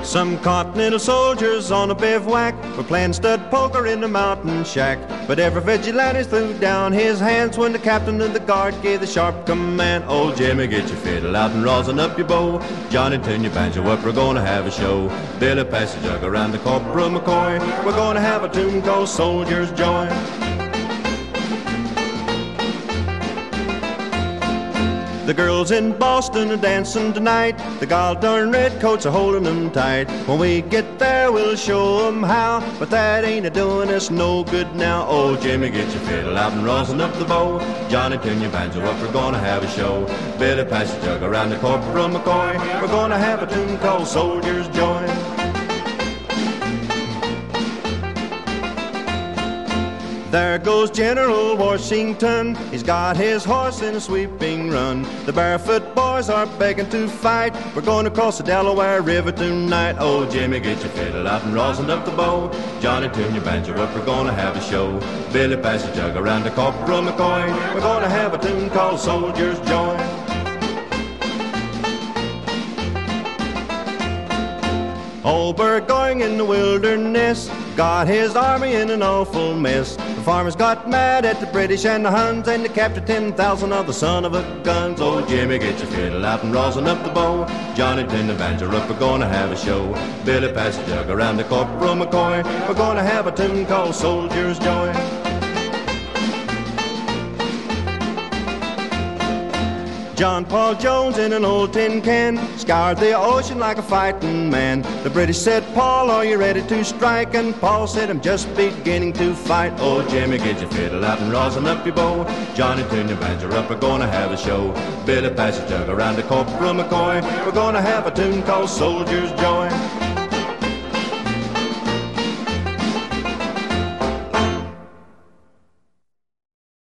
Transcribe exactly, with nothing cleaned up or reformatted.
Some continental soldiers on a bivouac were playing stud poker in the mountain shack. But every vigilante threw down his hands when the captain of the guard gave the sharp command. Old Jimmy, get your fiddle out and rosin up your bow. Johnny, tune your banjo up, we're gonna have a show. Billy, pass the jug around to Corporal McCoy. We're gonna have a tune called Soldier's Joy. The girls in Boston are dancing tonight. The gol darn redcoats are holding them tight. When we get there, we'll show 'em how. But that ain't a doing us no good now. Oh, Jimmy, get your fiddle out and rosin up the bow. Johnny, tune your banjo up, we're gonna have a show. Billy, pass the jug around to Corporal McCoy. We're gonna have a tune called Soldier's Joy. There goes General Washington, he's got his horse in a sweeping run. The barefoot boys are begging to fight, we're going to cross the Delaware River tonight. Oh, Jimmy, get your fiddle out and rosin up the bow. Johnny, tune your banjo up, we're going to have a show. Billy, pass the jug around to Corporal McCoy. We're going to have a tune called Soldier's Joy. Old Burgoyne in the wilderness got his army in an awful mess. The farmers got mad at the British and the Huns, and they captured ten thousand of the son of a guns. Oh, Jimmy, get your fiddle out and rosin up the bow. Johnny, tune the banjo up, we're gonna have a show. Billy, pass the jug around to Corporal McCoy. We're gonna have a tune called Soldier's Joy. John Paul Jones in an old tin can scoured the ocean like a fighting man. The British said, Paul, are you ready to strike? And Paul said, I'm just beginning to fight. Oh, Jimmy, get your fiddle out and rosin up your bow. Johnny, tune your banjo up, we're gonna have a show. Billy, pass the jug around to Corporal McCoy. We're gonna have a tune called Soldier's Joy.